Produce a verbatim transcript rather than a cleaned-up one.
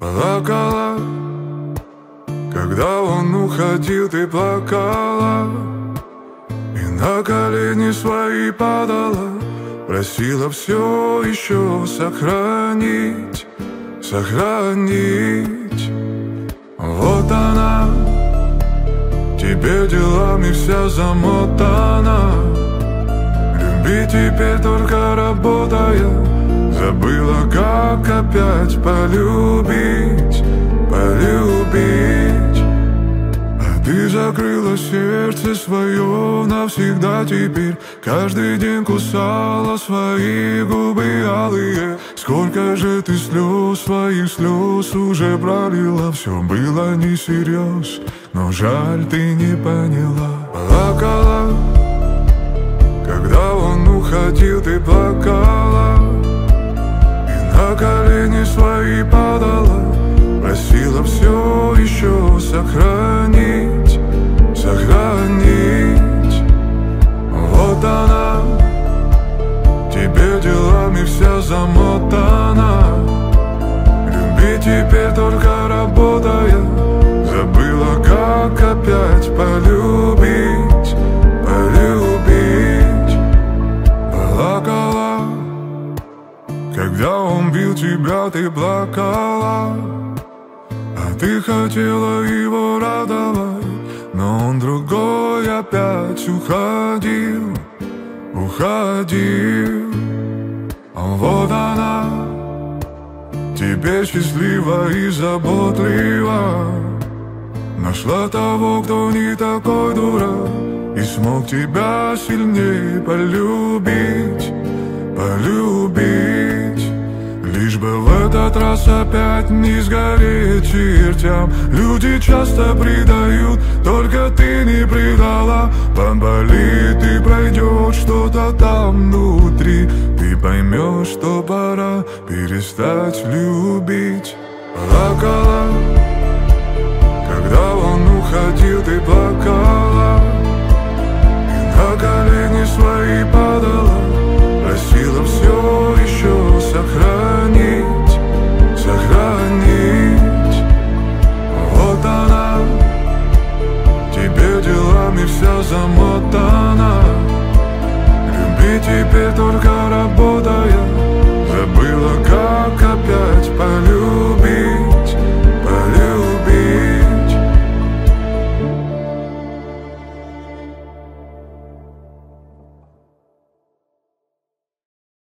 Плакала, когда он уходил, ты плакала, и на колени свои падала, просила все еще сохранить, сохранить. Вот она, тебе делами вся замотана, люби теперь только работая, забыла, как опять полюбить, полюбить. А ты закрыла сердце свое навсегда теперь, каждый день кусала свои губы алые. Сколько же ты слез, своих слез уже пролила, все было не всерьез, но жаль, ты не поняла. Плакала, когда он уходил, ты плакала, на колени свои падала, просила все еще сохранить, сохранить. Вот она, тебе делами вся замотана, люби теперь только работая, забыла, как опять полюбить, полюбить. Плакала, когда он бил тебя, ты плакала, а ты хотела его радовать, но он другой опять уходил, уходил. Вот она, теперь счастлива и заботлива, нашла того, кто не такой дурак, и смог тебя сильнее полюбить, полюбить. Лишь бы в этот раз опять не сгореть чертям. Люди часто предают, только ты не предала. Поболит и пройдет что-то там внутри, ты поймешь, что пора перестать любить. Плакала, когда он уходил, ты плакала, и на колени свои падала, просила все еще сохранить,